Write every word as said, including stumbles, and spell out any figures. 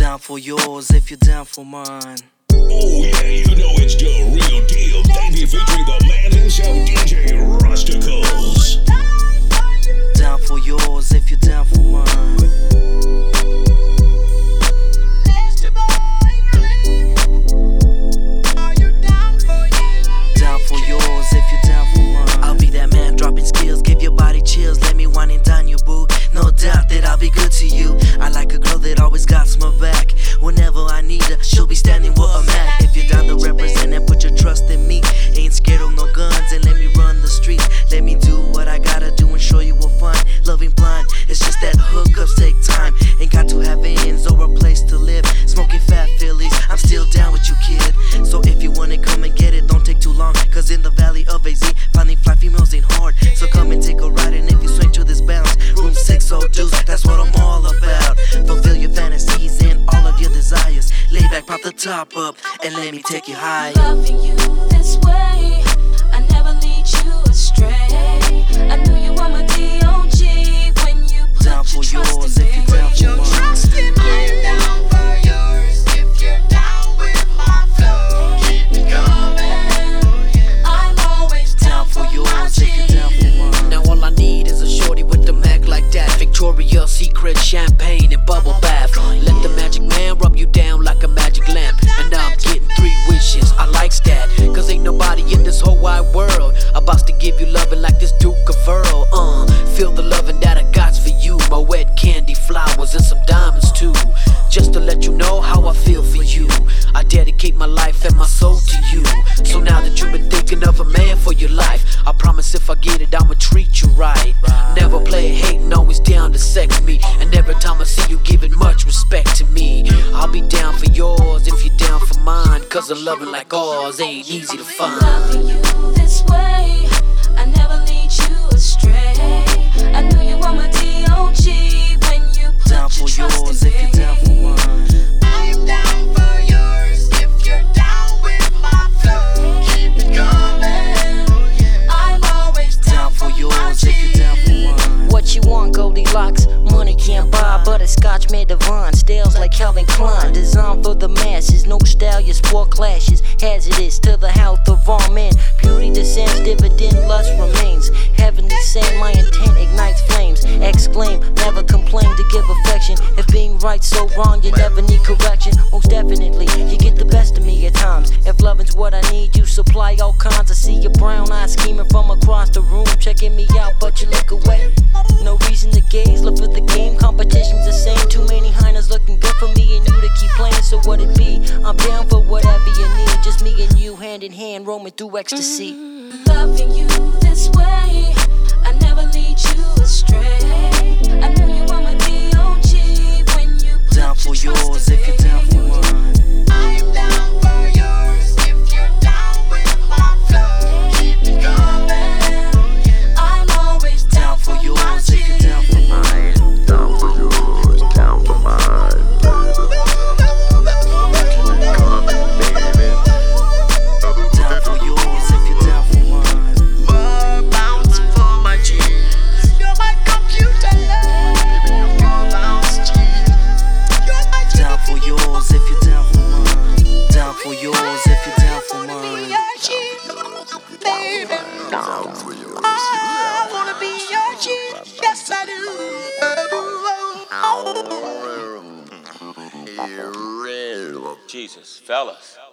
Down for yours if you're down for mine. Oh yeah, you know it's the real deal. Baby featuring the man himself, D J Rusticles. Down for yours if you're down for mine. Down for yours if you're down for mine. I'll be that man dropping skills, give your body chills. Let me wine and dine you, boo. No doubt that I'll be good to you. I like a girl that always got my back. Whenever I need her, she'll be standing where I'm at. If you're down to represent and put your trust in me, ain't scared of no guns and let me run the streets. Let me do what I gotta do and show you what fun. Loving blind, it's just that hookups take time. Ain't got to have ends or a place to live. Smoking fat Phillies, I'm still down with you, kid. So if you wanna come and get it, don't take too long. Cause in the valley of A Z, finding fly females ain't hard. So come and take a ride, and if you swing to this bounce, room six oh deuce, that's what I'm all about. Fulfill your fantasies and all of your desires. Lay back, pop the top up, and let me take you higher. Loving you this way, I never lead you astray. I knew you were my D O G when you put down for your yours trust in if me. you're down for Your mine. trust in me. I'm down for yours if you're down with my flow. Keep me coming. I'm always down, Down for for yours my if you're down for mine. Now all I need is a shorty with the Mac like that. Victoria's Secret champagne and bubble bath. Let the magic man rub you down like a magic lamp. And I'm getting three wishes, I likes that. Cause ain't nobody in this whole wide world about to give you loving like this Duke of Earl. Uh, feel the loving that I got for you. My wet candy flowers and some diamonds too. Just to let you know how I feel for you. I dedicate my life and my soul to you. So now that you've been thinking of a man for your life, I promise if I get it, I'ma treat you right. Never play hating, always down to sex me. And every time I see you giving much respect to me, I'll be down for yours if you're down for mine. Cause a loving like ours ain't easy to find. Loving you this way, I never lead you astray. I knew you were my D O G when you put Down your for trust yours in if me. you're down for mine. I'm down for yours if you're down with my flow. Keep it coming. I'm always down, Down for for yours my if you're down for mine. What you want, Goldilocks? Money can't buy, but a scotch made divine. Stales like Calvin Klein, designed for the masses. No style, your sport clashes. Hazardous to the health of all men. Beauty descends, dividend lust remains. Heavenly sent, my intent ignites flames. Exclaim, never complain to give affection. If being right so wrong, you never need correction. Most definitely, you get the best of me at times. If loving's what I need, you supply all kinds. I see your brown eyes scheming from across the room, checking me out, but you look away. No reason to gaze, look for the game. Competition's the same. Too many hyenas looking good for me and you to keep playing. So what it be? I'm down for whatever you need. Just me and you, hand in hand, roaming through ecstasy. loving you this way. I never lead you astray. I knew you were my D O G when you put Down for your trust yours in if you're down for me. mine. I'm down for yours if you're down with my flow. Keep it coming. I'm always down, Down for for my yours if you're down for mine. Down for yours, down for mine, baby. Coming, baby. Down for yours if you're down for mine. More bounce for my jeans. You're my computer love. More bounce jeans. You're my Down for yours if you're down for mine. Down for yours if you're down for mine. baby. Down for yours. I wanna be your G. Yes, I do. Real. Jesus, fellas.